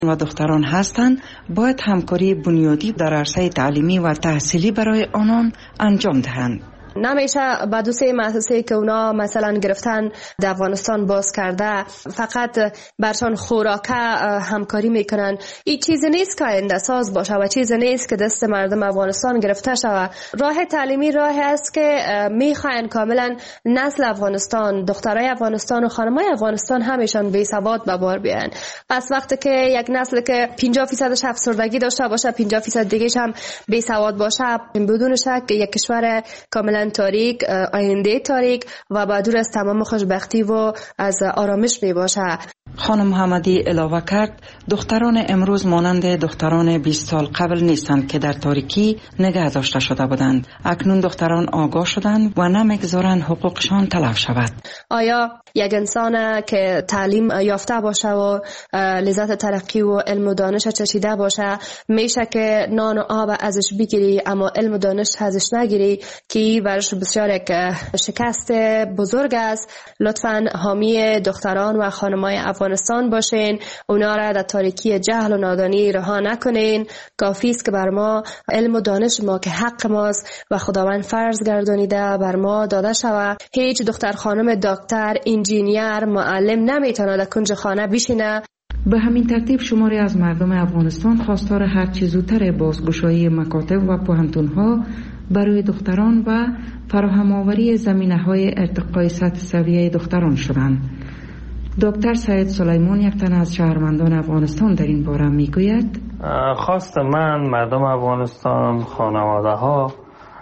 و دختران هستند، باید همکاری بنیادی در عرصه تعلیمی و تحصیلی برای آنان انجام دهند. نمیشه با دو سه مؤسسه که اونا مثلا گرفتن در افغانستان باز کرده فقط برشان خوراکه همکاری میکنن. این چیزی نیست که آینده ساز باشه و چیزی نیست که دست مردم افغانستان گرفته شود. راه تعلیمی راهی است که میخواین کاملا نسل افغانستان، دخترای افغانستان و خانمای افغانستان همیشان بی سواد به بار بیان. پس وقتی که یک نسل که 50% افسردگی داشته باشه 50% دیگه‌ش هم بی سواد باشه، بدون شک یک کشور کاملا تاریک، آینده تاریک و بدور از تمام خوشبختی و از آرامش می باشه. خانم محمدی علاوه کرد دختران امروز مانند دختران 20 سال قبل نیستند که در تاریکی نگه داشته شده بودند. اکنون دختران آگاه شدند و نمیگذارند حقوقشان تلف شود. آیا یک انسان که تعلیم یافته باشه و لذت ترقی و علم و دانش چشیده باشه میشه که نان و آب ازش بگیری اما علم و دانش ازش نگیری، که برش بسیار یک شکست بزرگ است. لطفاً حامی دختران و خانمای افغانستان باشین، اونا را در تاریکی جهل و نادانی رها نکنین. کافی است که بر ما علم و دانش ما که حق ماست و خداوند فرض گردانیده بر ما داده شود. هیچ دختر خانم دکتر، انجینیر، معلم نمیتونه در کنج خانه بشینه. به همین ترتیب شماری از مردم افغانستان خواستار هر چه زودتر بازگشایی مکاتب و پوهنتون‌ها برای دختران و فراهم آوری زمینه‌های ارتقای سطح سویه دختران شدند. دکتر سید سلیمان یک تن از شهروندان افغانستان در این باره میگوید: خواست من مردم افغانستان، خانواده‌ها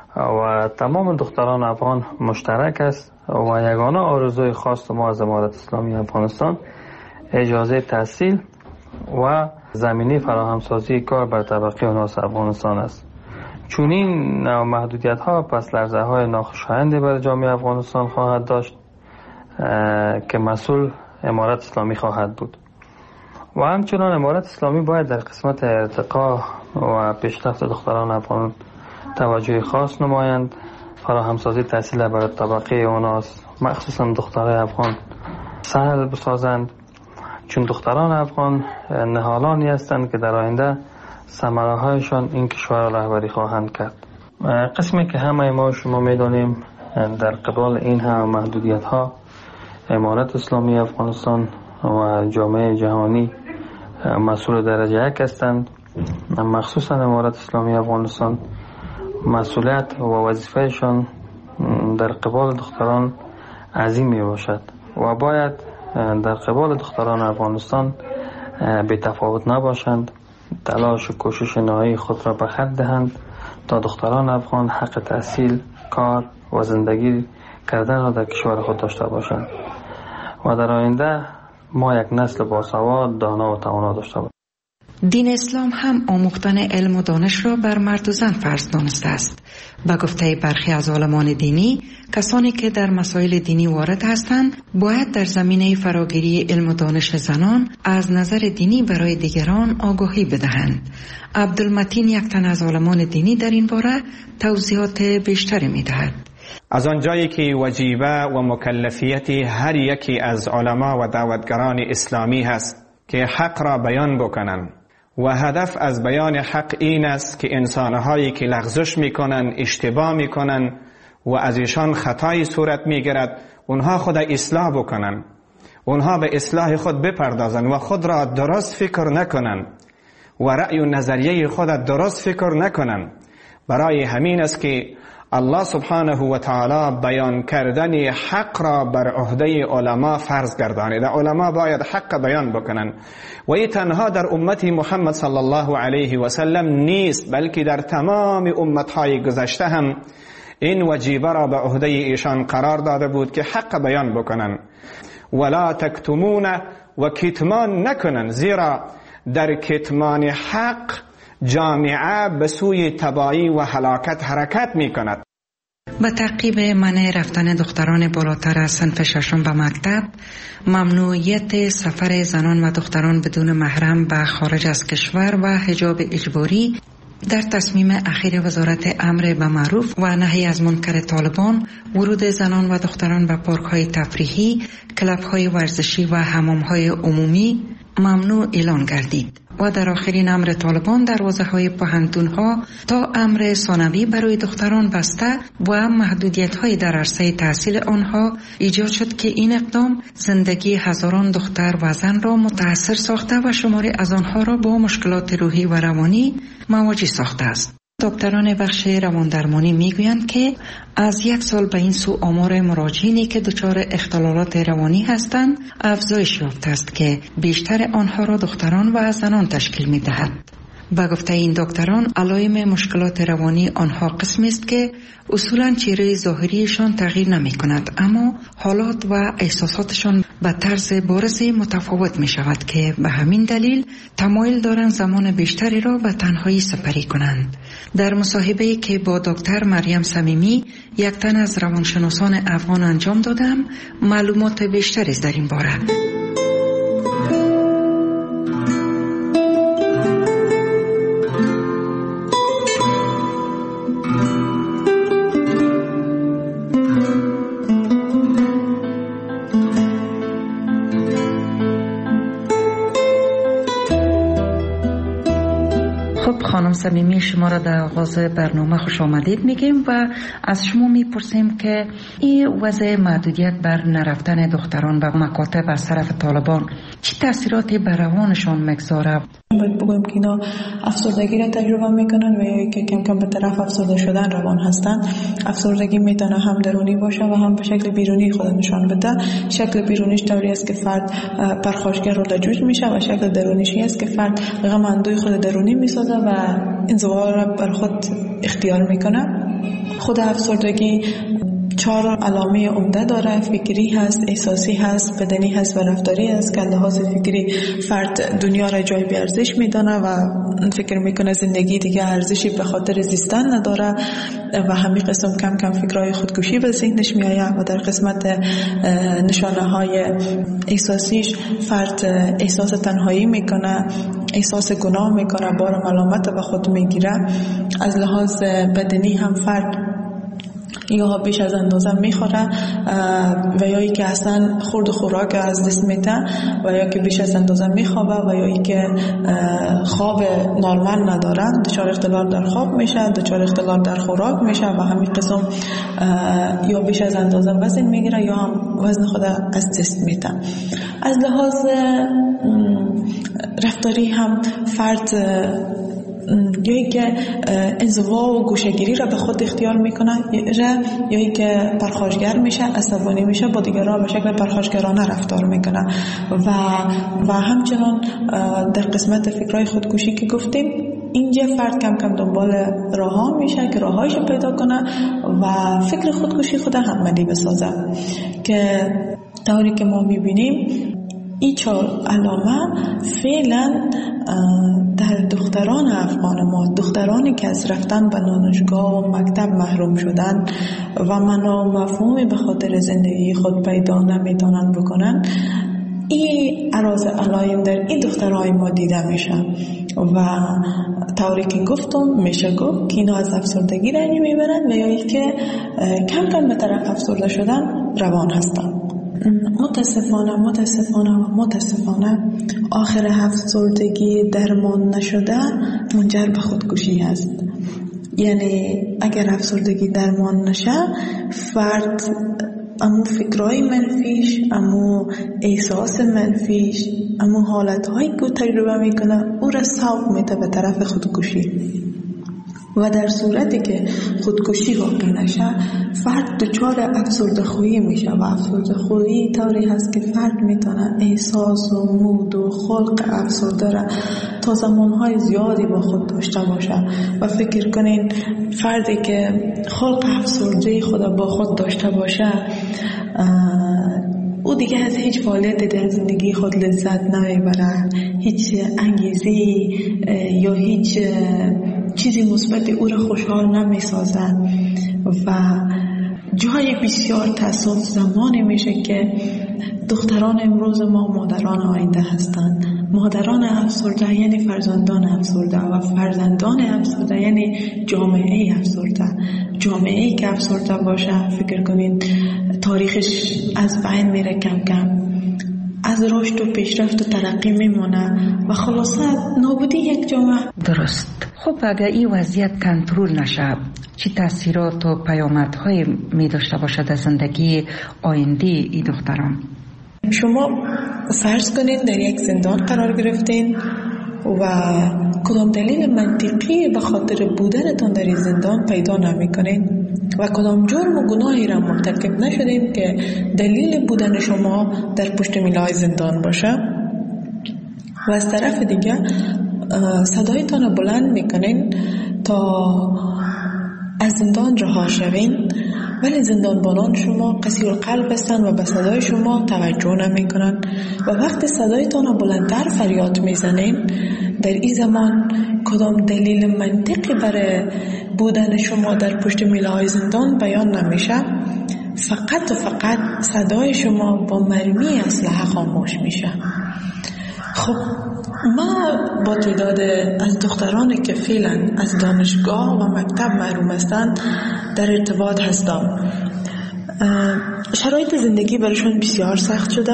و تمام دختران افغان مشترک است و یگانه آرزوی خواست ما از امارت اسلامی افغانستان اجازه تحصیل و زمینه فراهمسازی کار بر طبقه و ناس افغانستان است. چون این محدودیت ها پس لرزه های ناخوشایندی برای جامعه افغانستان خواهد داشت که مسئول امارت اسلامی خواهد بود و همچنان امارت اسلامی باید در قسمت ارتقا و پیشرفت دختران افغان توجه خاص نمایند. فراهمسازی تحصیل برای طبقه اوناس مخصوصا دخترای افغان سهل بسازند، چون دختران افغان نهالانی هستند که در آینده ثمره هایشان این کشور را رهبری خواهند کرد. قسمی که همه ما شما میدانیم در قبال این هم محدودیت ها امارت اسلامی افغانستان و جامعه جهانی مسئول درجه یک هستند. مخصوصا امارت اسلامی افغانستان مسئولیت و وظیفهشان در قبال دختران عظیم می باشد و باید در قبال دختران افغانستان بی تفاوت نباشند، تلاش و کوشش نهایی خود را به خرج دهند تا دختران افغان حق تحصیل، کار و زندگی کردن را در کشور خود داشته باشند و در آینده ما یک نسل باسواد، دانا و توانا داشته باشیم. دین اسلام هم آموختن علم و دانش را بر مرد و زن فرض دانسته است. به گفته برخی از عالمان دینی، کسانی که در مسائل دینی وارد هستند باید در زمینه فراگیری علم و دانش زنان از نظر دینی برای دیگران آگاهی بدهند. عبدالمتین یک تن از عالمان دینی در این باره توضیحات بیشتری می‌دهد. از آنجایی که وجیبه و مکلفیت هر یکی از علما و دعوتگران اسلامی هست که حق را بیان بکنند و هدف از بیان حق این است که انسانهایی که لغزش میکنن، اشتباه میکنن و از ایشان خطایی صورت میگیرد اونها خود اصلاح بکنن، اونها به اصلاح خود بپردازن و خود را درست فکر نکنن و رأی و نظریه خود درست فکر نکنن. برای همین است که الله سبحانه و تعالی بیان کردن حق را بر عهده علما فرض گردانیده. علما باید حق بیان بکنن و این تنها در امت محمد صلی الله علیه و سلم نیست، بلکه در تمام امتهای گذشته هم این وجیبه را به عهده ایشان قرار داده بود که حق بیان بکنن. ولا تکتمون و کتمان نکنن، زیرا در کتمان حق جامعه به سوی تباهی و هلاکت حرکت می کند. به تعقیب منع رفتن دختران بالاتر از صنف ششم به مکتب، ممنوعیت سفر زنان و دختران بدون محرم به خارج از کشور و حجاب اجباری در تصمیم اخیر وزارت امر به معروف و نهی از منکر طالبان، ورود زنان و دختران به پارک‌های تفریحی، کلب‌های ورزشی و حمام‌های عمومی ممنوع اعلان گردید. و در آخرین امر طالبان دروازه‌های پوهنتون‌ها تا امر ثانوی برای دختران بسته و محدودیت‌های در عرصه تحصیل آنها ایجاد شد که این اقدام زندگی هزاران دختر و زن را متاثر ساخته و شماری از آنها را با مشکلات روحی و روانی مواجه ساخته است. دکتران بخش رواندرمانی میگویند که از 1 سال به این سو آمار مراجعینی که دچار اختلالات روانی هستند افزایش یافته است که بیشتر آنها را دختران و زنان تشکیل می‌دهد. با گفته این دکتران علائم مشکلات روانی آنها قسمی است که اصولاً چهره ظاهریشان تغییر نمی کند، اما حالات و احساساتشان به طرز بارزی متفاوت می شود که به همین دلیل تمایل دارند زمان بیشتری را به تنهایی سپری کنند. در مصاحبه‌ای که با دکتر مریم صمیمی یک تن از روانشناسان افغان انجام دادم معلومات بیشتری در این باره. خانم صمیمی، شما را در آغاز برنامه خوش آمدید میگیم و از شما میپرسیم که این وضع محدودیت بر نرفتن دختران به مکاتب از طرف طالبان چه تاثیراتی بر روانشان میگذاره؟ باید بگویم که اینا افسردگی را تجربه میکنن و یا که کم کم به طرف افسرده شدن روان هستند. افسردگی میتونه هم درونی باشه و هم به شکل بیرونی خود نشان بده. شکل بیرونیش طوری است که فرد پرخاشگر و لجوج میشه و شکل درونیش است که فرد غم اندوی خود درونی میسازه و انزوا را بر خود اختیار میکنه. خود افسردگی 4 علامه عمده داره: فکری هست، احساسی هست، بدنی هست و رفتاری هست. که لحاظ فکری فرد دنیا را جای بی ارزش میدانه و فکر میکنه زندگی دیگه ارزشی به خاطر زیستن نداره و همین قسم کم کم فکرهای خودکشی به ذهنش میآید. و در قسمت نشانه های احساسیش فرد احساس تنهایی میکنه، احساس گناه میکنه، بار ملامت به خود میگیره. از لحاظ بدنی هم فرد یا بیش از اندازه میخوره و یا ای که اصلا خورد خوراک از دست میده و یا که بیش از اندازه میخوابه و یا ای که خواب نرمال نداره، دچار اختلال در خواب میشه، دچار اختلال در خوراک میشه و همین قسم یا بیش از اندازه وزن میگیره یا هم وزن خود از دست میده. از لحاظ رفتاری هم فرد یا ای که انزوا و گوشه‌گیری را به خود اختیار میکنه یا ای که پرخاشگر میشه، عصبانی میشه، با دیگران به شکل پرخاشگرانه رفتار میکنه و همچنان در قسمت فکرهای خودکشی که گفتیم اینجا فرد کم کم دنبال راه‌ها میشه که راه‌هایش پیدا کنه و فکر خودکشی خود عملی بسازه. که طوری که ما میبینیم این 4 علامه فعلا در دختران افغان ما، دخترانی که از رفتن به دانشگاه و مکتب محروم شدن و مفهومی به خاطر زندگی خود پیدا نمیتونن بکنن، این عراض علائم در این دخترهای ما دیده میشه و طوری که گفتم میشه گفت که اینا از افسردگی رنج میبرن و یا ای که کم کم به طرف افسرده شدن روان هستن. متاسفانه آخر افسردگی درمان نشده منجر به خودکشی است. یعنی اگر افسردگی درمان نشه فرد امو فکرهای منفیش، امو احساس منفیش، امو حالتهایی که تجربه میکنه او را سوق میده به طرف خودکشی و در صورتی که خودکشی واقع نشه فرد دچار افسرده‌خویی میشه و افسرده‌خویی طوری هست که فرد میتونه احساس و مود و خلق افسرده را تا زمانهای زیادی با خود داشته باشه و فکر کنین فردی که خلق افسرده خود با خود داشته باشه او دیگه از هیچ فعالیتی در زندگی خود لذت نمیبره، هیچ انگیزی یا هیچ چیزی مثبت او را خوشحال نمیسازه و جای بسیار تأسف زمانی میشه که دختران امروز ما مادران آینده هستند. مادران افسرده یعنی فرزندان افسرده و فرزندان افسرده یعنی جامعه افسرده. جامعه‌ای که افسرده باشه فکر کنین تاریخش از بین میره کم کم از رشد و پیشرفت و ترقی میمونه و خلاصه نابودی یک جامعه. درست. خب اگر این وضعیت کنترل نشه چه تاثیرات و پیامدهای می داشته باشد از زندگی آینده این دختران؟ شما فرض کنین در یک زندان قرار گرفتین و کدام دلیل منطقی به خاطر بودنتان در این زندان پیدا نمی کنین و کدام جرم و گناهی را مرتکب نشدین که دلیل بودن شما در پشت میلای زندان باشه و از طرف دیگه صدایتان بلند میکنین تا از زندان رها شوین، ولی زندانبانان شما قسی القلب هستند و به صدای شما توجه نمی کنند و وقتی صدایتان بلندتر فریاد میزنین در این زمان کدام دلیل منطقی برای بودن شما در پشت میله‌های زندان بیان نمیشه، فقط و فقط صدای شما با مرمی اسلحه خاموش میشه. خب ما با تعداد از دخترانی که فعلا از دانشگاه و مکتب محروم هستند در ارتباط هستم. شرایط زندگی برایشان بسیار سخت شده.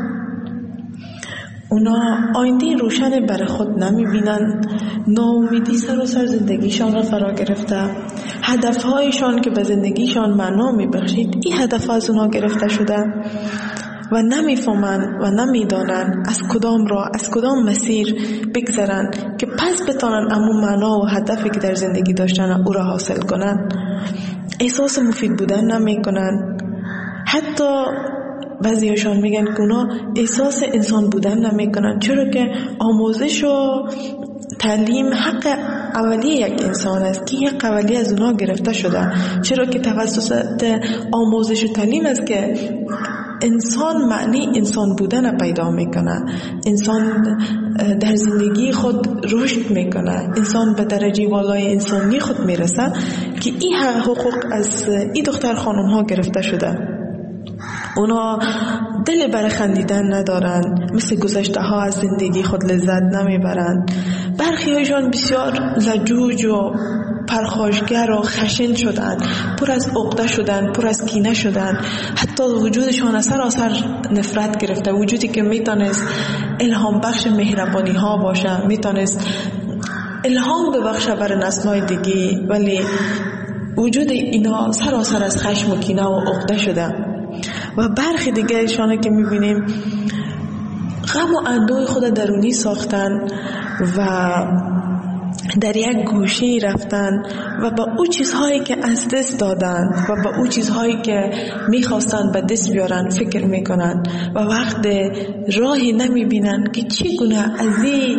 اونا آینده روشن برای خود نمیبینن، ناامیدی سراسر زندگیشان را فرا گرفته، هدفهایشان که به زندگیشان معنا میبخشید این هدف از اونا گرفته شده و نمیفهمن و نمیدانن از کدام راه، از کدام مسیر بگذرن که پس بتانن امو معنا و هدفی که در زندگی داشتن او را حاصل کنن. احساس مفید بودن نمی کنن. حتی بعضیشان میگن که اونا احساس انسان بودن نمی کنن، چرا که آموزش و تعلیم حق اولیه یک انسان است که حق اولیه از اونا گرفته شده، چرا که توسط آموزش و تعلیم است که انسان معنی انسان بودن پیدا میکنه، انسان در زندگی خود رشد میکنه، انسان به درجه والای انسانی خود میرسه که این حقوق از این دختر خانم ها گرفته شده. اونا دل برای خندیدن ندارن، مثل گذشته ها از زندگی خود لذت نمیبرن. برخی هایشان بسیار لجوج و پرخاشگر و خشن شدن، پر از عقده شدن، پر از کینه شدن، حتی وجودشان سراسر نفرت گرفته. وجودی که میتونست الهام بخش مهربانی ها باشه، میتونست الهام ببخشه برای نسل‌های دیگه، ولی وجود اینا سراسر از خشم و کینه و عقده شده. و برخی دیگه ایشانه که میبینیم غم و اندوه خود درونی ساختن و در یک گوشه رفتن و با او چیزهایی که از دست دادن و با او چیزهایی که میخواستن به دست بیارن فکر میکنن و وقت راهی نمیبینن که چگونه از این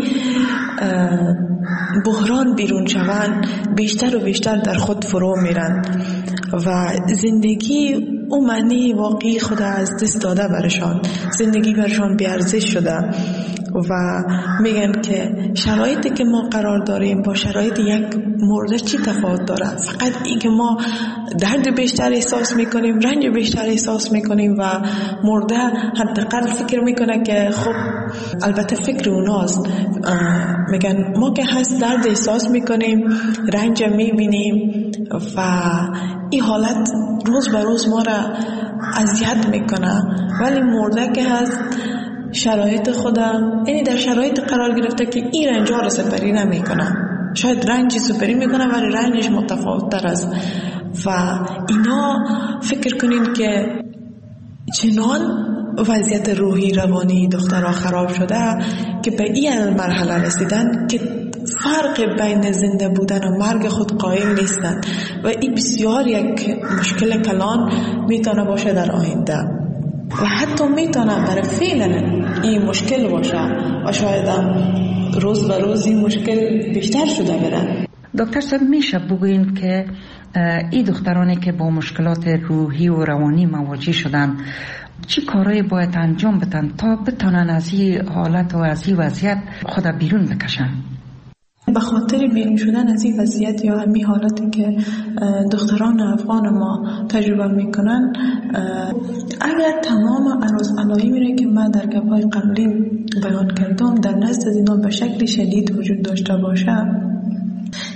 بحران بیرون شون، بیشتر و بیشتر در خود فرو میرن و زندگی او معنی واقعی خود از دست داده برشان، زندگی برشان بیارزش شده و میگن که شرایطی که ما قرار داریم با شرایط یک مرده چی تفاوت داره؟ فقط این که ما درد بیشتر احساس میکنیم، رنج بیشتر احساس میکنیم و مرده حداقل فکر میکنه که خب البته فکر اوناست، میگن ما که هست درد احساس میکنیم، رنج میبینیم و این حالت روز به روز ما را اذیت میکنه، ولی مرده که هست شرایط خودم یعنی در شرایط قرار گرفته که این رنجا رو سپری نمی کنه، شاید رنجی سپری میکنه ولی رنجش متفاوت تر است و اینا فکر کنین که چنان وضعیت روحی روانی دخترها خراب شده که به این مرحله رسیدن که فرق بین زنده بودن و مرگ خود قائل نیستن و این بسیار یک مشکل کلان میتونه باشه در آینده و حتی میتونه برای فعلا این مشکل باشه و شاید روز به روز این مشکل بیشتر شده بره. دکتر صاحب میشه بگوین که این دخترانی که با مشکلات روحی و روانی مواجه شدن چی کارایی باید انجام بدن تا بتونن از این حالت و از این وضعیت خود بیرون بکشن؟ به خاطر بیرون شدن از این وضعیت یا همین حالتی که دختران افغان ما تجربه میکنن، اگر تمام عرض علایمی را که من در گپ‌های قبلی بیان کردم در نزد از اینا به شکل شدید وجود داشته باشه،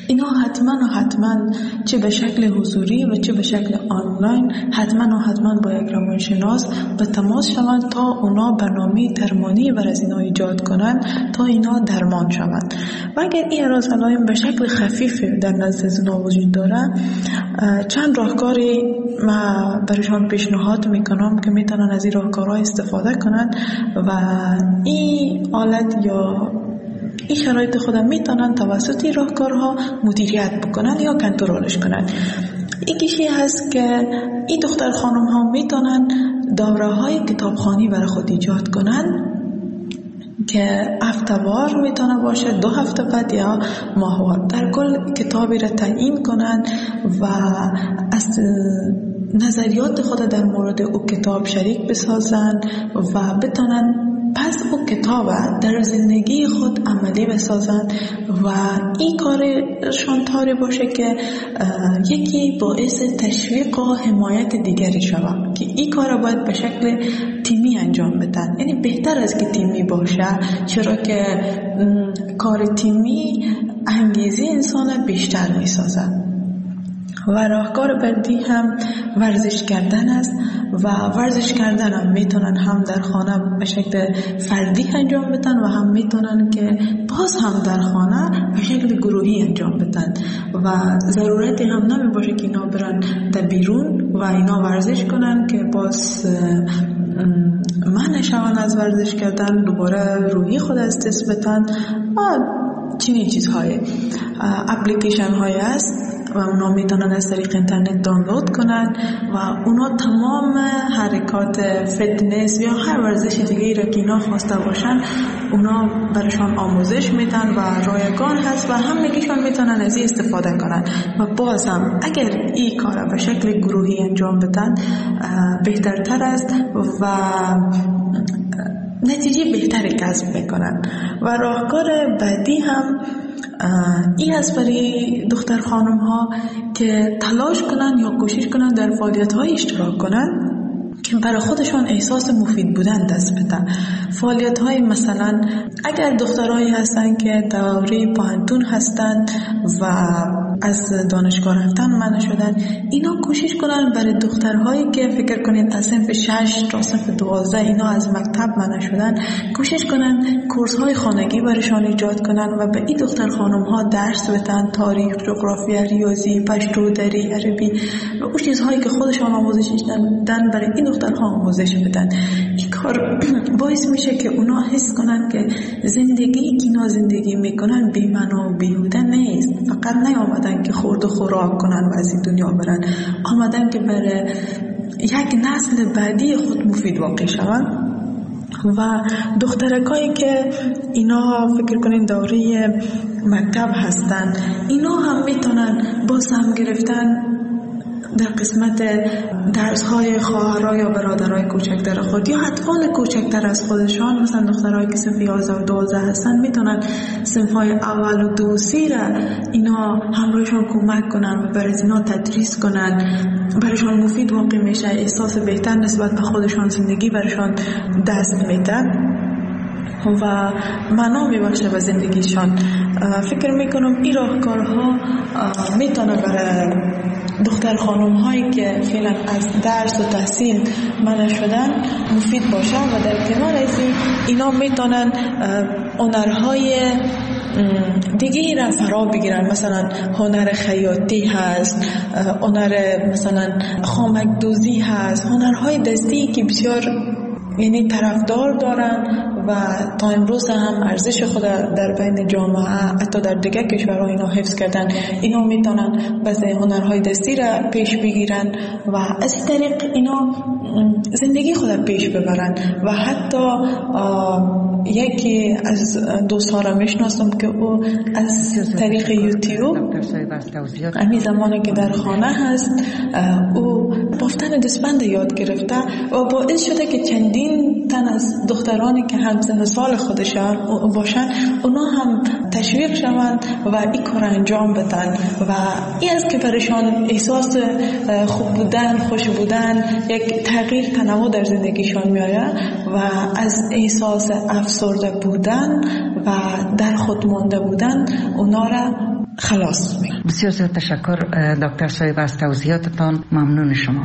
اینا حتما چه به شکل حضوری و چه به شکل آنلاین حتما با یک روانشناس به تماس شوند تا اونا برنامه درمانی بر از اینا ایجاد کنند تا اینا درمان شوند. و اگر این اعراض علائم به شکل خفیف در نزد اونا وجود داره، چند راهکاری ما برشان پیشنهاد میکنم که میتونن از این راهکارها استفاده کنند و این حالت یا این شرایط خودم میتونن توسط این راهکارها مدیریت بکنن یا کنترلش کنن. یکیشی هست که این دختر خانم ها میتونن دوره های کتابخوانی برای خود ایجاد کنن که هفته‌وار میتونه باشه، 2 هفته بعد یا ماهوار، در کل کتابی را تعیین کنن و از نظریات خود در مورد او کتاب شریک بسازن و بتونن پس او کتاب در زندگی خود عملی بسازن و این کارشان طوری باشه که یکی باعث تشویق و حمایت دیگری شود که این کار باید به شکل تیمی انجام بدن. یعنی بهتر از که تیمی باشه، چرا که کار تیمی انگیزه انسان بیشتر میسازه. و راهکار بعدی هم ورزش کردن است و ورزش کردن هم میتونن هم در خانه به شکل فردی انجام بدن و هم میتونن که باز هم در خانه به شکل گروهی انجام بدن و ضرورتی هم نمی باشه که اینا برن در بیرون و اینا ورزش کنن که باز منع شون از ورزش کردن، دوباره روحی خود از دست بدن و چنین چیزهای. اپلیکیشن های هست و اونا میتونن از طریق اینترنت دانلود کنن و اونا تمام حرکات فتنس یا هر ورزش دیگه‌ای را که اینا خواسته باشن اونا برشان آموزش میدن و رایگان هست و همگیشان میتونن از این استفاده کنن و باز هم اگر این کار به شکل گروهی انجام بدن بهترتر است و نتیجه بهتری کسب میکنن. و راهکار بعدی هم این هست برای دختر خانم ها که تلاش کنن یا کوشش کنن در فعالیت های اشتراک کنن که برای خودشان احساس مفید بودن دست بدن. فعالیت های مثلا اگر دخترایی هستن که دوره پانتون هستن و از دانشگاه رفتن منع شدن، اینا کوشش کنن برای دخترهایی که فکر کنید از صنف 6 تا صنف 12 اینا از مکتب منع شدن، کوشش کنن کورس های خانگی برایشان ایجاد کنن و به این دختر خانم ها درس بدن، تاریخ، جغرافیا، ریاضی، پشتو، دری، عربی و اون چیزهایی که خودشان آموزش دادن برای این دخترها آموزش بدن. این کار باعث میشه که اونا حس کنن که زندگی که اینا زندگی میکنن بی‌معنا و بیهوده نیست. فقط نیامدن که خورد و خوراک کنن و از این دنیا برن، آمدن که برای یک نسل بعدی خود مفید واقع شون. و دخترکایی که اینا فکر کنین دوره مکتب هستن، اینا هم میتونن با سهم گرفتن در قسمت درس‌های خواهرای یا برادرای کوچکتر خود یا اطفال کوچکتر از خودشان، مثلا دخترایی که صنف 11 و 12 هستن میتونن صنف‌های اول و 2 و 3 را اینا همراهشان کمک کنن و برای اینا تدریس کنن، برایشان مفید واقع میشه، احساس بهتر نسبت به خودشان زندگی برایشان دست میده و معنا میبخشه به زندگیشان. فکر میکنم این راهکارها میتونه برای دختر خانم هایی که فعلا از درس و تحصیل منع شدن مفید باشه و در کنار از اینا میتونن هنرهای دیگه را فرا بگیرن. مثلا هنر خیاطی هست، هنر مثلا خامک دوزی هست، هنرهای دستی که بسیار یعنی طرفدار دارن و تا امروز هم ارزش خود در بین جامعه حتی در دیگه کشورها اینا حفظ کردن. اینا میتونن بعضی هنرهای دستی را پیش بگیرن و از این طریق اینا زندگی خود پیش ببرن. و حتی یکی از دوستان را میشناسم که او از طریق یوتیوب همین زمانی که در خانه هست او بافتن دستبند یاد گرفته و باعث شده که چندین تن از دخترانی که همسن سال خودشان باشن اونا هم تشویق شوند و این کار انجام بدن و این است که برایشان احساس خوب بودن، خوش بودن، یک تغییر تنوع در زندگیشان میآید و از احساس افسرده بودن و در خود مانده بودن اونا را خلاص میکنه. بسیار زیاد تشکر دکتر صاحب از توضیحاتتان. ممنون شما.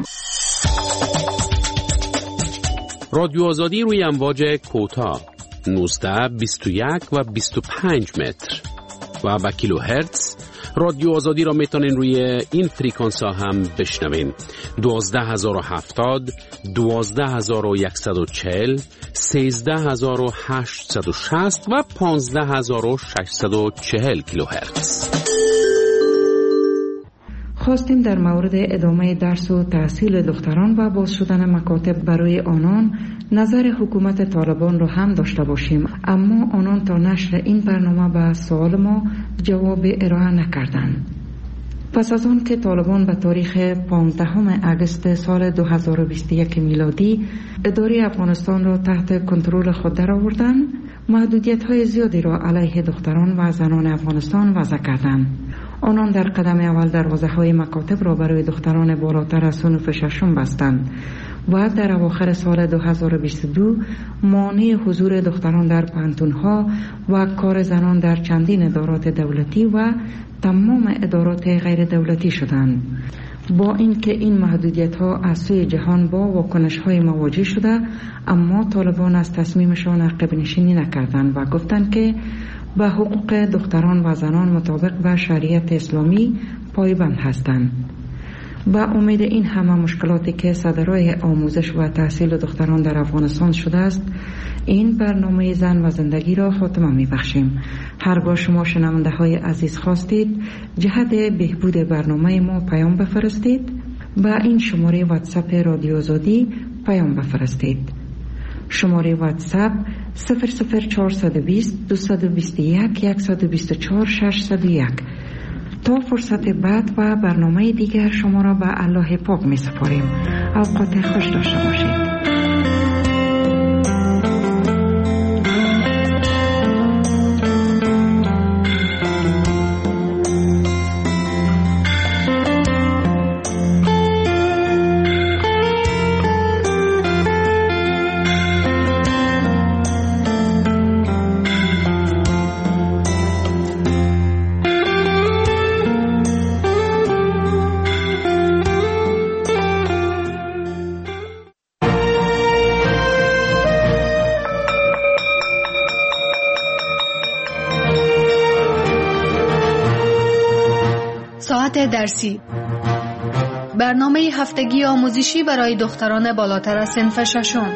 رادیو آزادی روی امواج کوتاه 19 21 و 25 متر و با کیلو هرتز. رادیو آزادی را میتونین روی این فریکانس ها هم بشنوین. 12070 12140 13860 و 15640 کیلو هرتز. خواستیم در مورد ادامه درس و تحصیل دختران و باز شدن مکاتب برای آنان نظر حکومت طالبان را هم داشته باشیم، اما آنان تا نشر این برنامه به سوال ما جواب ارائه نکردند. پس از آن که طالبان به تاریخ 15 اگست سال 2021 میلادی اداره افغانستان را تحت کنترل خود درآوردند، محدودیت‌های زیادی را علیه دختران و زنان افغانستان وضع کردند. آنان در قدم اول دروازه‌های مکاتب را برای دختران بالاتر از صنف ششم بستند و در اواخر سال 2022 مانع حضور دختران در پانتون‌ها و کار زنان در چندین ادارات دولتی و تمام ادارات غیر دولتی شدند. با اینکه این محدودیت‌ها از سوی جهان با واکنش‌های مواجه شده، اما طالبان از تصمیمشان عقب نشینی نکردند و گفتند که به حقوق دختران و زنان مطابق به شریعت اسلامی پایبند هستند. با امید این همه مشکلاتی که صدرای آموزش و تحصیل دختران در افغانستان شده است، این برنامه زن و زندگی را خاتمه می‌بخشیم. هرگاه شما شنونده های عزیز خواستید جهت بهبود برنامه ما پیام بفرستید، با این شماره واتساپ رادیو آزادی پیام بفرستید. شماره واتساپ 00420 221 124 601. تا فرصت بعد و برنامه دیگر شما را به الله پاک می سپاریم. اوقات خوش داشته باشید. درسی، برنامه هفتگی آموزشی برای دختران بالاتر از صنف ششم.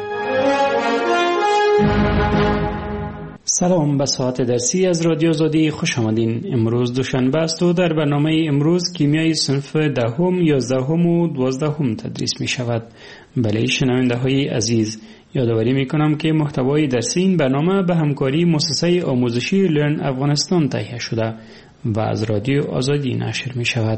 سلام، به ساعت درسی از رادیو آزادی خوش آمدین. امروز دوشنبه است و در برنامه امروز کیمیای صنف 10، 11 و 12 تدریس می شود. بله شنونده های عزیز، یادآوری می کنم که محتوای درسی این برنامه به همکاری مؤسسه آموزشی لرن افغانستان تهیه شده و از رادیو آزادی نشر می شود.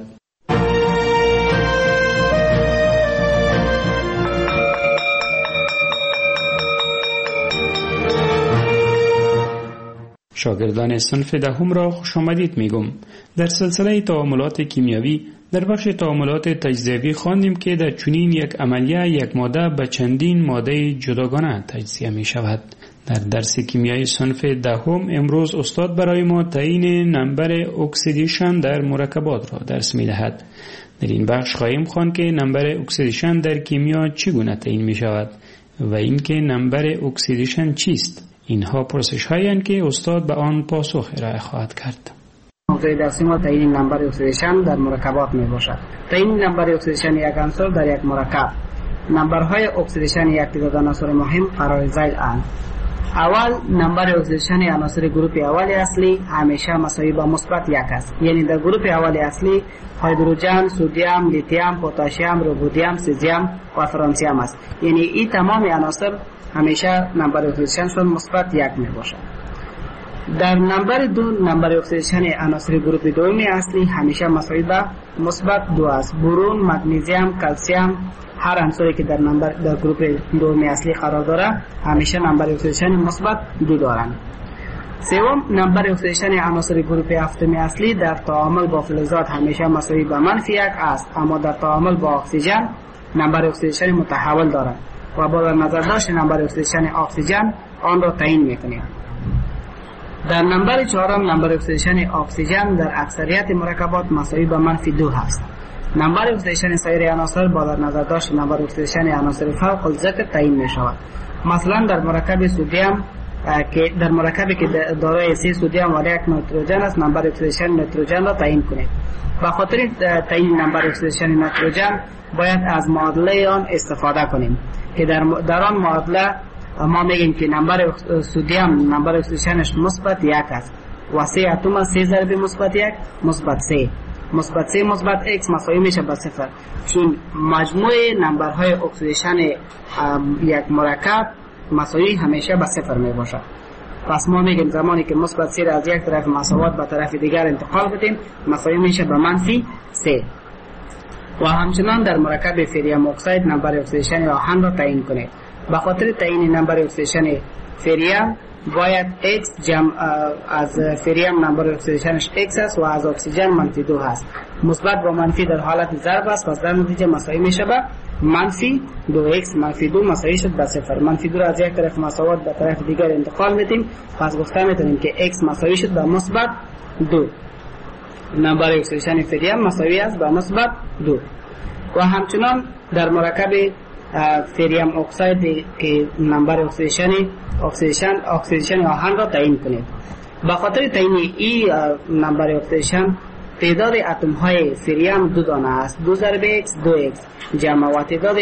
شاگردان صنف 10 را خوش آمدید میگم. در سلسله تعاملات کیمیایی در بخش تعاملات تجزیوی خواندیم که در چنین یک عملیه یک ماده به چندین ماده جداگانه تجزیه می شود. در درس کیمیای صنف 10 امروز استاد برای ما تعیین نمبر اکسیدیشن در مرکبات را درس می دهد. در این بخش خواهیم خواند که نمبر اکسیدیشن در کیمیا چگونه تعیین می شود و اینکه نمبر اکسیدیشن چیست. اینها پرسش هایی هستند که استاد به آن پاسخ ارائه خواهد کرد. موضوع درسی ما تعیین نمبر اکسیدیشن در مرکبات می باشد. تعیین نمبر اکسیدیشن یک عنصر در یک مرکب. نمبرهای اکسیدیشن یک تعداد عناصر مهم قرار ذیل اند. اول نمبر اکسیدیشن عناصر گروپ اول اصلی همیشه مساوی با مثبت 1 است. یعنی در گروپ اول اصلی هیدروژن، سدیم، لیتیوم، پتاسیم، رودیم، سزیم و فرانسیم است. یعنی این تمام عناصر همیشه نمبر اکسیدیشنشون مثبت 1 می باشد. در نمبر 2 نمبر اکسیدیشن عناصر گروپ دوم اصلی همیشه مساوی با مثبت 2 است. برون، مگنیزیم، کلسیم، هر عنصری که در گروپ دوم اصلی قرار داره همیشه نمبر اکسیدیشن مثبت 2 دارند. سوم نمبر اکسیدیشن عناصر گروپ هفتم اصلی در تعامل با فلزات همیشه مساوی با -1 است، اما در تعامل با اکسیژن نمبر اکسیدیشن متحول دارد و با نظر داشت نمبر اکسیدیشن اکسیژن آن را تعیین می‌کنیم. در نمبر چهارم نمبر اکسیدیشن اکسیژن در اکثریت مرکبات مساوی به -2 هست. نمبر اکسیدیشن سایر عناصر با در نظر داشت نمبر اکسیدیشن عناصر فوق الذکر تعیین می شود. مثلا در مرکب سدیم در مرکبی که دارای 3 سدیم و 1 نیتروژن است، نمبر اکسیدیشن نیتروژن را تعیین کنید. به خاطر تعیین نمبر اکسیدیشن نیتروژن باید از معادله آن استفاده کنیم که در آن معادله ما میگیم که نمبر سدیم نمبر اکسیدیشنش مثبت 1 است و 3 اتم 3 ضرب مثبت 1 مثبت 3 مثبت 3 مثبت x مساوی میشه به 0. چون مجموع نمبرهای اکسیدیشن یک مرکب مساوی همیشه به 0 می باشد. پس ما میگیم زمانی که مثبت 3 را از یک طرف مساوات به طرف دیگر انتقال بدیم مساوی میشه به -3. و همچنان در مرکب فریم اکساید نمبر اکسیدیشن آهن را تعیین کنید. به خاطر تعیین نمبر اکسیدیشن فریم باید x از فریم نمبر اکسیدیشنش x است و از اکسیژن -2 هست. مثبت با منفی در حالت ضرب است، پس در نتیجه مساوی میشه به -2x -2 مساوی شد به 0. -2 را از یک طرف مساوات به طرف دیگر انتقال میدیم، پس گفته میتونیم که x مساوی شد به -2. نمبر اکسیدیشن فریم مساوی است به -2. و همچنان در مرکب فریم اکساید که نمبر اکسیدیشن آهن را تعیین کنید. به خاطر تعیین این نمبر اکسیدیشن تعداد اتم های فریم 2 دانه است، 2 ضرب x 2x جمع و تعداد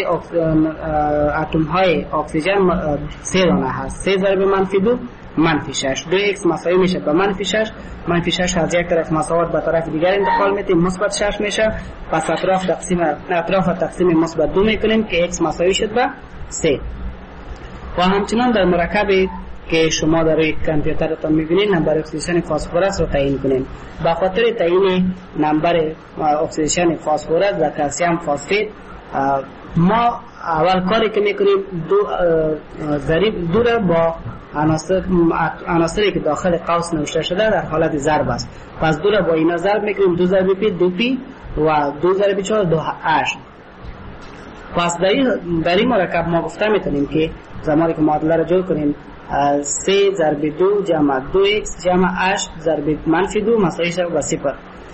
اتم های اکسیژن 3 دانه هست، 3 ضرب -2 -6 2x مساوی میشه به -6. -6 از یک طرف مساوات به طرف دیگر انتقال میدیم مثبت 6 میشه، پس اطراف تقسیم مثبت 2 میکنیم که x مساوی شد به 3. و همچنان در مرکبی که شما در روی کامپیوترتان میبینید نمبر اکسیدیشن فسفرس رو تعیین کنید. به خاطر تعیین نمبر اکسیدیشن فسفرس و کلسیم فسفید ما اول کاری که میکنیم دو را با عناصری که داخل قوس نوشته شده در حالت ضرب است، پس 2 را با اینا ضرب میکنیم، 2 ضرب پی 2p و 2 ضرب 4 2h. پس در این مرکب ما گفته میتونیم که زمانی که معادله را جور کنیم 3 ضرب 2 جمع 2x جمع h ضرب -2 مساوی شد به 0.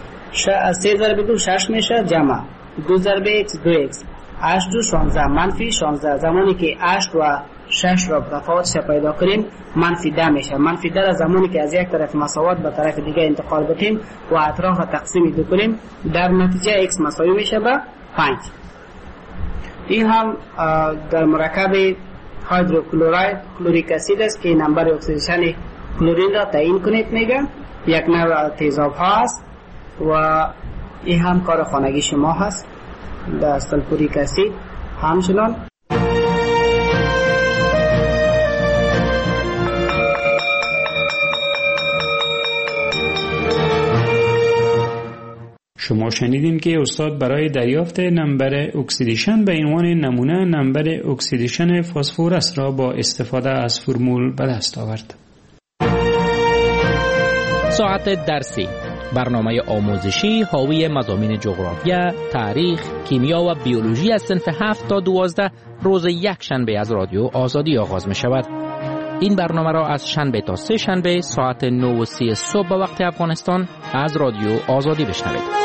3 ضرب 2 6 میشه جمع 2 ضرب x 2x h 2 16 -16. زمانی که h و 6 را تفاوتش پیدا کنیم -10 میشه. -10 را زمانی که از یک طرف مساوات به طرف دیگه انتقال بدیم و اطراف تقسیم دو کنیم در نتیجه x مساوی میشه به 5. این هم در مرکب هیدروکلوراید کلوریک اسید است که نمبر اکسیدیشن کلورین را تعیین کنید میگه. یک نوع تیزاب ها است و این هم کار خانگی شما هست در سلفوریک اسید. همچنان شما شنیدین که استاد برای دریافت نمبر اکسیدیشن به عنوان نمونه نمبر اکسیدیشن فسفرس را با استفاده از فرمول به دست آورد. ساعت درسی، برنامه آموزشی حاوی مضامین جغرافیا، تاریخ، کیمیا و بیولوژی از صنف 7 تا 12 روز یک شنبه از رادیو آزادی آغاز می شود. این برنامه را از شنبه تا سه شنبه ساعت 9:30 صبح به وقت افغانستان از رادیو آزادی بشنوید.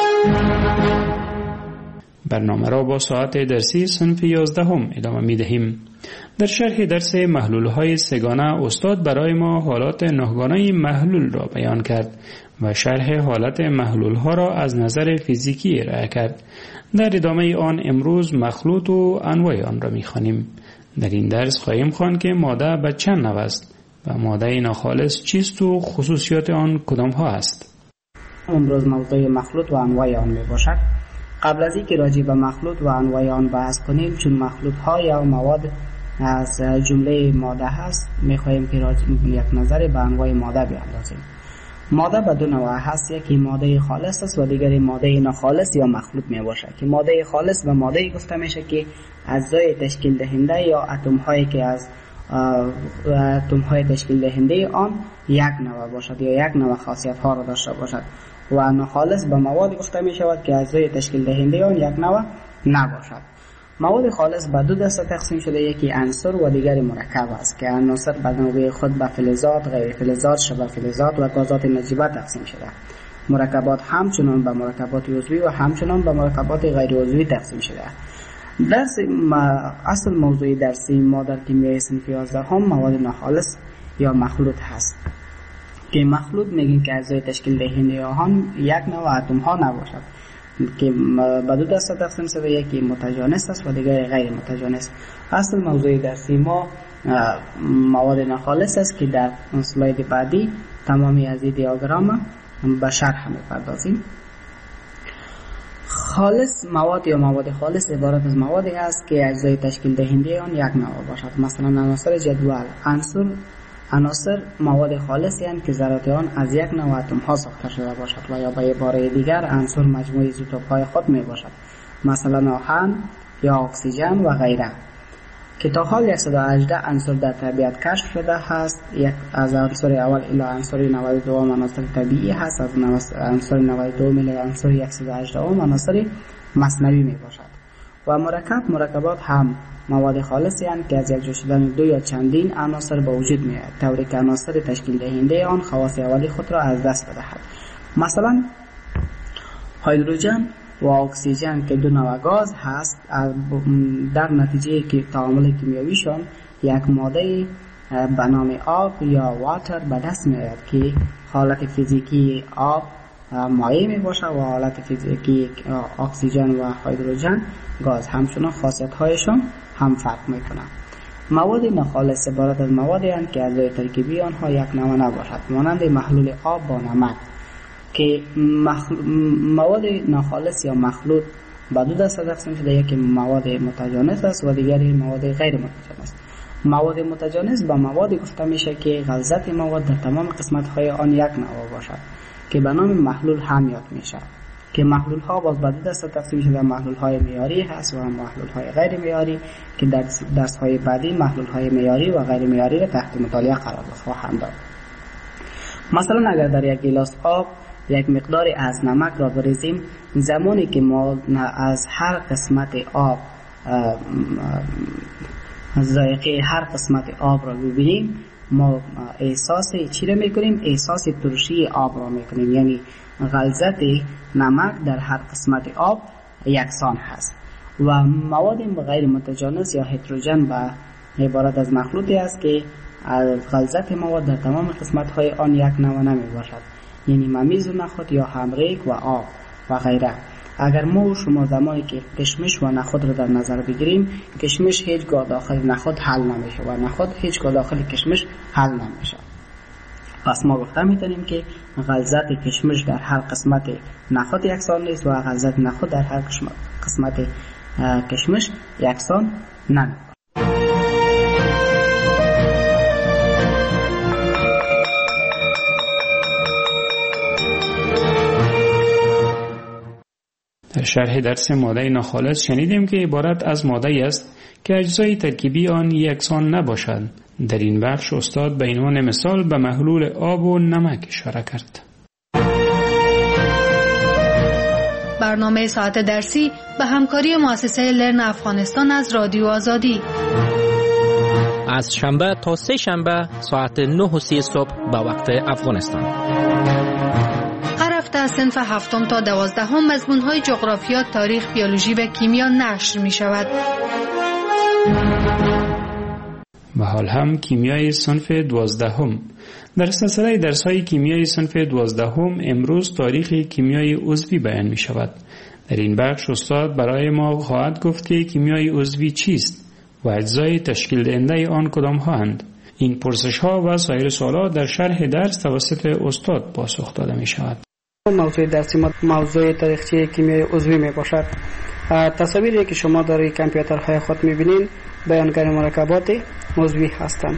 برنامه را با ساعت درسی صنف 11 ادامه می دهیم. در شرح درس محلول‌های سه‌گانه استاد برای ما حالات نهگانه محلول را بیان کرد و شرح حالت محلول‌ها را از نظر فیزیکی ارائه کرد. در ادامه آن امروز مخلوط و انواع آن را می‌خوانیم. در این درس خواهیم خواند که ماده به چند نوع است و ماده ناخالص چیست و خصوصیات آن کدام ها است. امروز موضوع مخلوط و انواع آن می باشد. قبل از اینکه راجع به مخلوط و انواع آن بحث کنیم، چون مخلوط ها یا مواد از جمله ماده هست، می خواهیم که یک نظر به انواع ماده بیاندازیم. ماده به دو نوع هست، یکی ماده خالص است و دیگری ماده ناخالص یا مخلوط می باشد. که ماده خالص به ماده گفته میشه که اجزای تشکیل دهنده یا اتم هایی که از اتم های تشکیل دهنده آن یک نوع باشد یا یک نوع خاصیت ها را داشته باشد، و ناخالص به مواد گفته می شود که اجزای تشکیل دهنده آن یک نوع نباشد. مواد خالص به دو دسته تقسیم شده، یکی عنصر و دیگری مرکب است که عناصر به نوبه خود به فلزات، غیر فلزات، شبه فلزات و گازات نجیبه تقسیم شده. مرکبات همچنان به مرکبات عضوی و همچنان به مرکبات غیر عضوی تقسیم شده. درس اصل موضوع درسی ما در کیمیای صنف 11 هم مواد ناخالص یا مخلوط هست که مخلوط میگیم که اجزای تشکیل دهنده آن یک نوع اتم ها نباشد که به دو دسته تقسیم شده، یکی متجانس است و دیگری غیر متجانس. اصل موضوع درسی ما مواد ناخالص است که در اسلاید بعدی تمامی از این دیاگرام به شرح می‌پردازیم. خالص مواد یا مواد خالص عبارت از موادی است که اجزای تشکیل دهنده آن یک نوع باشد. مثلا عناصر جدول، عناصر مواد خالصی هستند که ذرات آن از یک نوع اتم ها ساخته شده باشد و یا به عباره دیگر عنصر مجموعه ایزوتوپ های خود می باشد، مثلا آهن یا اکسیژن و غیره، که تا حال 118 عنصر در طبیعت کشف شده هست. یک از عنصر اول الی عنصر 92 عناصر طبیعی هست، از عنصر 92 الی عنصر 118 عناصر مصنوعی می باشد. و مرکبات هم مواد خالصی هستند که از یک جا شدن دو یا چندین عناصر به وجود می آید، طوری که عناصر تشکیل دهنده آن خواص اولی خود را از دست بدهد. مثلا هیدروژن و اکسیژن که دو نوع گاز هست، در نتیجه که تعامل کیمیاییشان یک ماده به نام آب یا واتر به دست می آید که حالت فیزیکی آب مایع می باشد و حالت فیزیکی اکسیژن و هیدروژن گاز. همچنان خاصیت هایشان هم فرق می کنند. مواد ناخالص عبارت از موادی هستند که اجزای ترکیبی آنها یک نوع نباشد، مانند محلول آب با نمک، که مواد ناخالص یا مخلوط به دو دسته تقسیم شده، یکی مواد متجانس است و دیگری مواد غیر متجانس. مواد متجانس به مواد گفته میشه که غلظت مواد در تمام قسمت های آن یک نوع باشد که به نام محلول هم یاد میشه، که محلول ها باز به دو دسته تقسیم شده، محلول های معیاری هست و محلول های غیر معیاری که در درس های بعدی محلول های معیاری و غیر معیاری را تحت مطالعه قرار خواهم داد. مثلا اگر در یک گیلاس آب یک مقدار از نمک را بریزیم، زمانی که ما از هر قسمت آب ذائقه هر قسمت آب را ببینیم، ما احساس چی را میکنیم؟ احساس ترشی آب را میکنیم، یعنی غلظت نمک در هر قسمت آب یکسان هست. و مواد غیر متجانس یا هتروژن به عبارت از مخلوطی است که غلظت مواد در تمام قسمت های آن یک نوع نمی باشد، یعنی ممیز و نخود یا همریک و آب و غیره. اگر ما و شما زمانی که کشمش و نخود را در نظر بگیریم، کشمش هیچگاه داخل نخود حل نمیشه و نخود هیچگاه داخل کشمش حل نمیشه. پس ما گفته میتونیم که غلظت کشمش در هر قسمت نخود یکسان نیست و غلظت نخود در هر قسمت کشمش یکسان نه. در شرح درس ماده ناخالص شنیدیم که عبارت از ماده است که اجزای ترکیبی آن یکسان نباشد. در این بخش استاد به عنوان مثال به محلول آب و نمک اشاره کرد. برنامه ساعت درسی به همکاری مؤسسه لرن افغانستان از رادیو آزادی از شنبه تا سه شنبه ساعت 9:30 صبح به وقت افغانستان. هر هفته از صنف 7 تا 12 مضمون‌های جغرافیا، تاریخ، بیولوژی و کیمیا نشر می‌شود. و حال هم کیمیای صنف 12. در سلسله درس‌های کیمیای صنف 12 امروز تاریخ کیمیای عضوی بیان می‌شود. در این بخش استاد برای ما خواهد گفت که کیمیای عضوی چیست و اجزای تشکیل دهنده آن کدام هستند. این پرسش‌ها و سایر سوالات در شرح درس توسط استاد پاسخ داده می‌شود. موضوع درسی ما موضوع تاریخچه کیمیای عضوی میباشد. تصاویری که شما در کامپیوترهای خود میبینید بیانگر مرکبات عضوی هستند.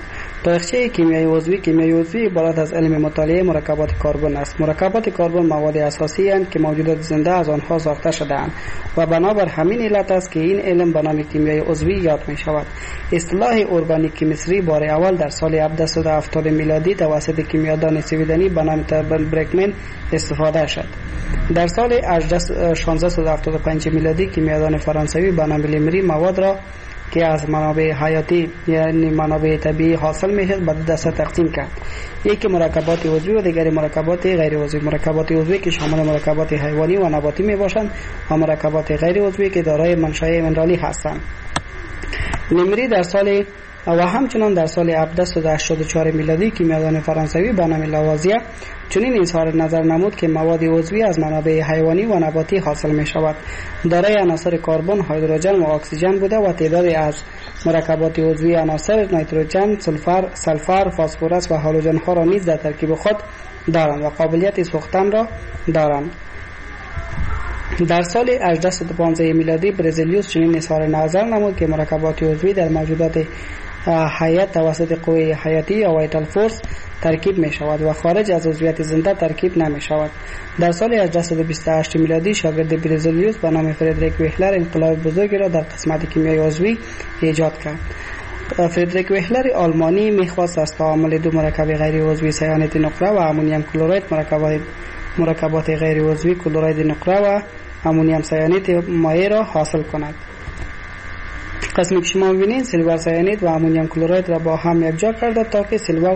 تاریخچه کیمیای عضوی عبارت از علم مطالعه مرکبات کربن است. مرکبات کربن مواد اساسی اند که موجودات زنده از آنها ساخته شده‌اند و بنابر همین علت است که این علم به نام کیمیای عضوی یاد می شود. اصطلاح ارگانیک کیمستری بار اول در سال 1770 میلادی توسط کیمیادان سویدنی به نام برکمن استفاده شد. در سال 1675 میلادی کیمیادان فرانسوی به نام لیمری مواد را که از منابع حیاتی یعنی منابع طبیعی حاصل میشد به دو دسته تقسیم کرد. یکی مرکبات عضوی و دیگری مرکبات غیر عضوی. مرکبات عضوی که شامل مرکبات حیوانی و نباتی می باشند و مرکبات غیر عضوی که دارای منشأ منرالی هستند. لیمری در سال و همچنان در سال 1784 میلادی کیمیادان فرانسوی به نام لاوازیه چنین اظهار نظر نمود که مواد عضوی از منابع حیوانی و نباتی حاصل می شود. دارای عناصر کربن، هیدروژن و اکسیژن بوده و تعدادی از مرکبات عضوی عناصر نیتروژن، سلفر، فسفرس و هالوژن ها را نیز در ترکیب خود دارند و قابلیت سوختن را دارند. در سال 1815 میلادی برزیلیوس چنین اظهار نظر نمود که مرکبات عضوی در موجودات حیات توسط قوه حیاتی یا وایتال فورس ترکیب می شود و خارج از عضویت زنده ترکیب نمی شود. در سال 1828 میلادی شاگرد برزیلیوس به نام فردریک ویهلر انقلاب بزرگی را در قسمت کیمیای عضوی ایجاد کرد. فردریک ویهلر آلمانی میخواست از تعامل دو مرکب غیر عضوی سیانید نقره و امونیم کلورید مرکبات غیر عضوی کلورید نقره و امونیم سیانید مایع را حاصل کند. قسمی که شما می‌بینید سیلور سیانید و امونیم کلورید را با هم یکجا کرده تا که سیلور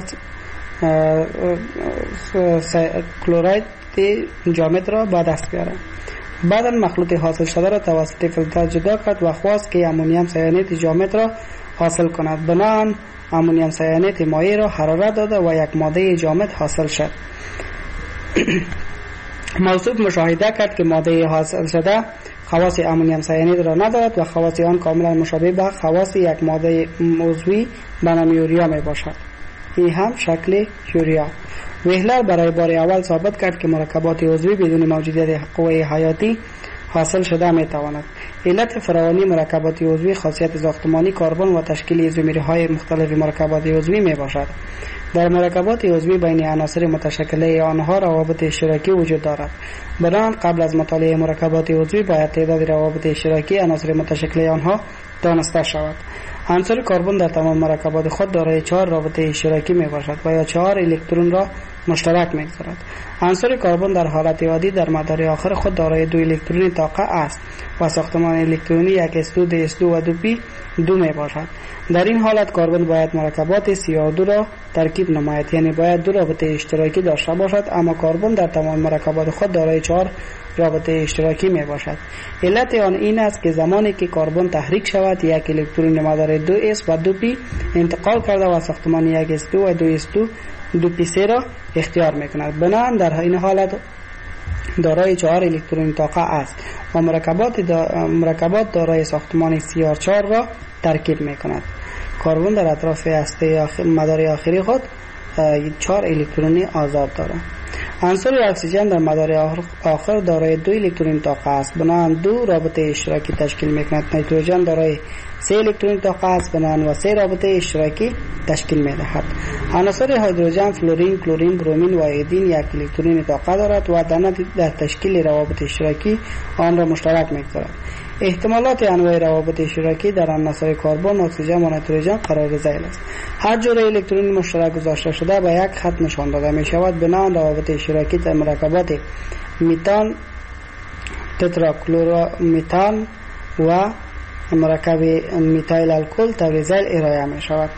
کلورید جامد را به دست بیاره. بعدا مخلوط حاصل شده را توسط فیلتر جدا کرد و خواست که امونیم سیانید جامد را حاصل کند. بنابراین امونیم سیانید مایع را حرارت داده و یک ماده جامد حاصل شد. موصوف مشاهده کرد که ماده حاصل شده خواص امونیم سیانید را ندارد و خواص آن کاملا مشابه به خواص یک ماده عضوی به نام یوریا می باشد. این هم شکل یوریا. ویهلر برای بار اول ثابت کرد که مرکبات عضوی بدون موجودیت قوه حیاتی حاصل شده می تواند. علت فراوانی مرکبات عضوی خاصیت ساختمانی کربن و تشکیل ایزومرهای مختلف مرکبات عضوی می باشد. در مرکبات عضوی بین عناصر متشکله آنها روابط اشتراکی وجود دارد. بنابراین قبل از مطالعه مرکبات عضوی باید تعداد روابط اشتراکی عناصر متشکله آنها دانسته شود. عنصر کربن در تمام مرکبات خود دارای 4 رابطه اشتراکی می باشد و یا 4 الکترون را مشترک می‌گذارد. عنصر کربن در حالت عادی در مدار آخر خود دارای 2 الکترون طاقه است و ساختمان الکترونی 1s2 2s2 و 2p 2 می باشد. در این حالت کربن باید مرکبات CH2 را ترکیب نماید، یعنی باید 2 رابطه اشتراکی داشته باشد، اما کربن در تمام مرکبات خود دارای 4 رابطه اشتراکی می باشد. علت آن این است که زمانی که کربن تحریک شود 1 الکترون مدار 2s و 2p انتقال کرده و ساختمان 1s2 و 2s2 2p3 را اختیار می کند. بنابراین در این حالت دارای 4 الکترون طاقه است و مرکبات دارای ساختمان CR4 را ترکیب می کند. کربن در اطراف هسته مدار آخری خود 4 الکترون آزاد دارد. عنصر اکسیژن در مدار آخر دارای 2 الکترون طاقه است، بنابراین 2 رابطه اشتراکی تشکیل می کند. نیتروژن دارای 3 الکترون طاقه است، بنابراین و 3 رابطه اشتراکی تشکیل می دهد. عناصر هیدروژن، فلورین، کلورین، برومین و ایودین 1 الکترون طاقه دارد و در تشکیل روابط اشتراکی آن را مشترک می گذارد. احتمالات انواع روابط اشتراکی در عناصر کربن، اکسیژن و نیتروژن قرار ذیل است. هر جور الکترون مشترک گذاشته شده به یک خط نشان داده می شود. بنابراین روابط اشتراکی در مرکبات میتان، تتراکلورمیتان و مرکب میتایل الکل طور ذیل ارائه می شود.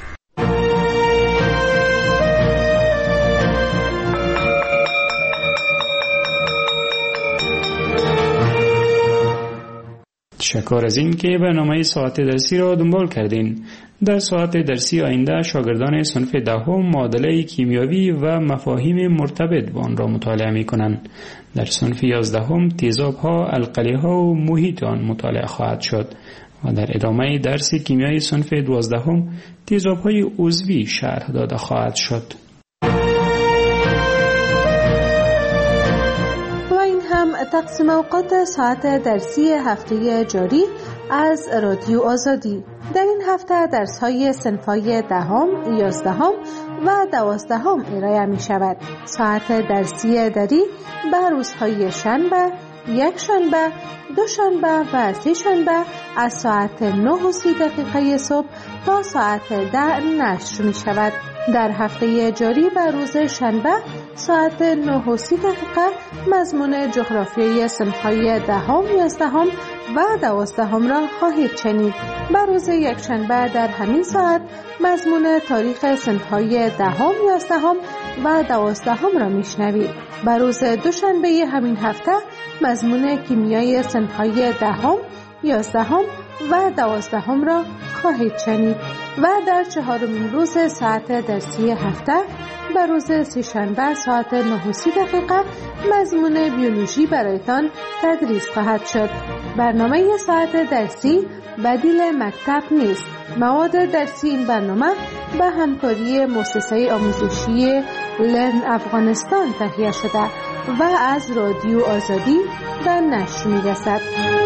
تشکر از این که برنامه ساعت درسی را دنبال کردین. در ساعت درسی آینده شاگردان صنف دهم معادله کیمیاوی و مفاهیم مرتبط با آن را مطالعه می کنند. در صنف 11 تیزاب ها، القلی ها و محیط آن مطالعه خواهد شد و در ادامه درس کیمیای صنف 12 تیزاب های عضوی شرح داده خواهد شد. هم تقسیم اوقات ساعت درسی هفته جاری از رادیو آزادی. در این هفته درس‌های صنف‌های 10ام، 11ام و 12ام ارائه می‌شود. ساعت درسی دری به روزهای شنبه، یک شنبه، دو شنبه و سه شنبه از ساعت 9:30 صبح تا ساعت 10 نشر می‌شود. در هفته جاری به روز شنبه ساعت 9:30 مضمون جغرافیای صنف‌های 10ام، 11ام و 12ام را خواهید شنید. به روز یکشنبه در همین ساعت مضمون تاریخ صنف‌های 10ام، 11ام و 12ام را میشنوید. به روز دوشنبه همین هفته مضمون کیمیای صنف‌های 10ام، 11ام و 12ام را خواهید شنید و در چهارمین روز ساعت درسی هفته به روز سه‌شنبه ساعت 9:30 مضمون بیولوژی برایتان تدریس خواهد شد. برنامه ساعت درسی بدیل مکتب نیست. مواد درسی این برنامه به همکاری مؤسسه آموزشی لرن افغانستان تهیه شده و از رادیو آزادی به نشر می‌رسد.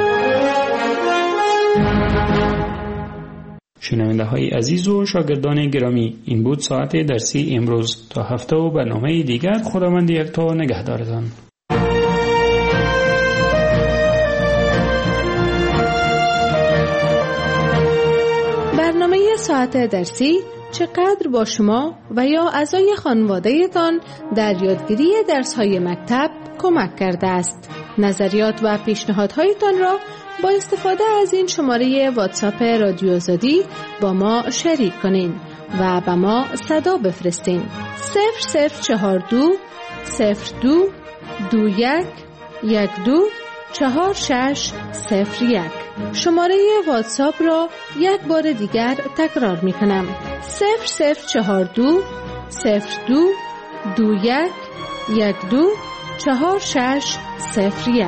شنونده های عزیز و شاگردان گرامی، این بود ساعت درسی امروز. تا هفته و برنامه دیگر خداوند یکتا نگهدارتان. برنامه ساعت درسی چقدر با شما و یا اعضای خانواده‌تان در یادگیری درس‌های مکتب کمک کرده است. نظریات و پیشنهادهایتان را با استفاده از این شماره واتساپ رادیو آزادی با ما شریک کنین و به ما صدا بفرستین. 0042 02 21 12 4601. شماره واتساپ را یک بار دیگر تکرار می کنم. 0042 02 21 12 4601.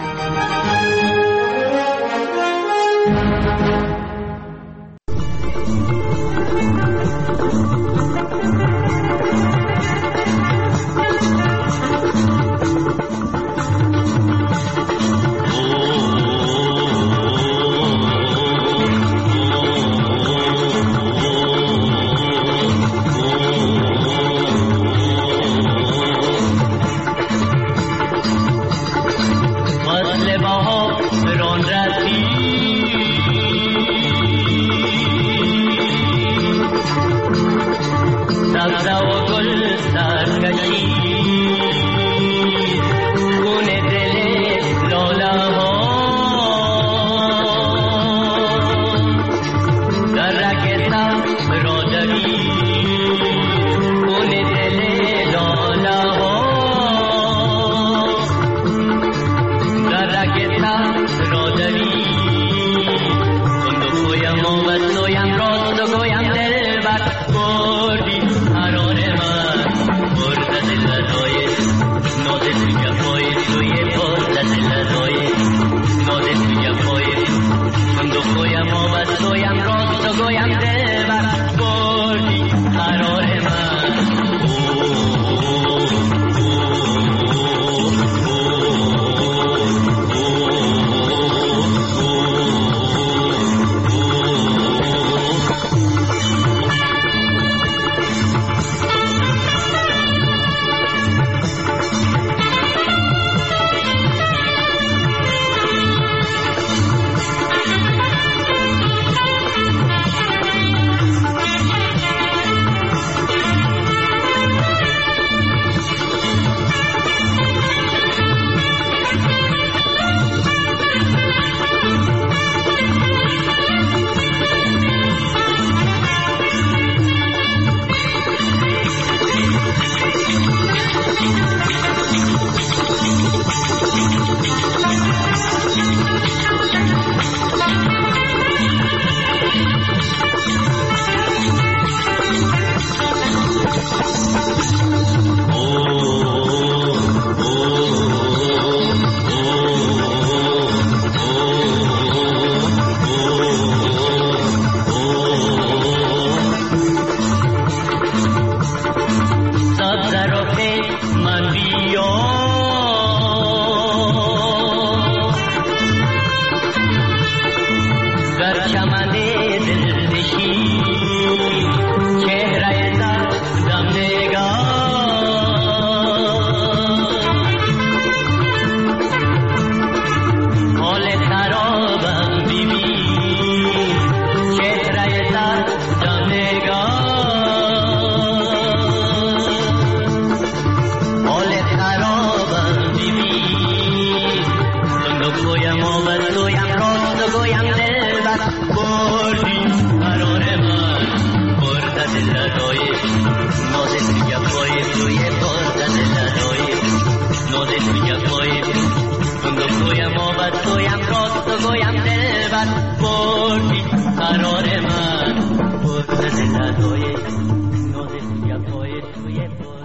خط بردی قرار من بود لدای نازه یفای توی